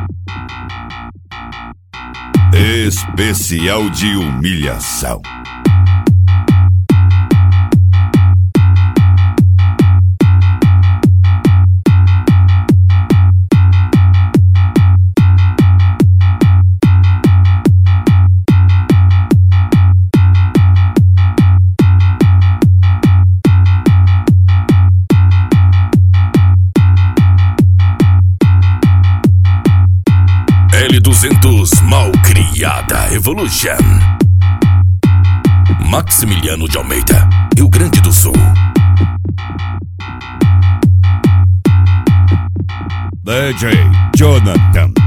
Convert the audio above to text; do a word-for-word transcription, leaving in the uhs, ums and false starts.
Especial de humilhação. L duzentos Malcriada Evolution. Maximiliano de Almeida, Rio Grande do Sul. D J Jonathan.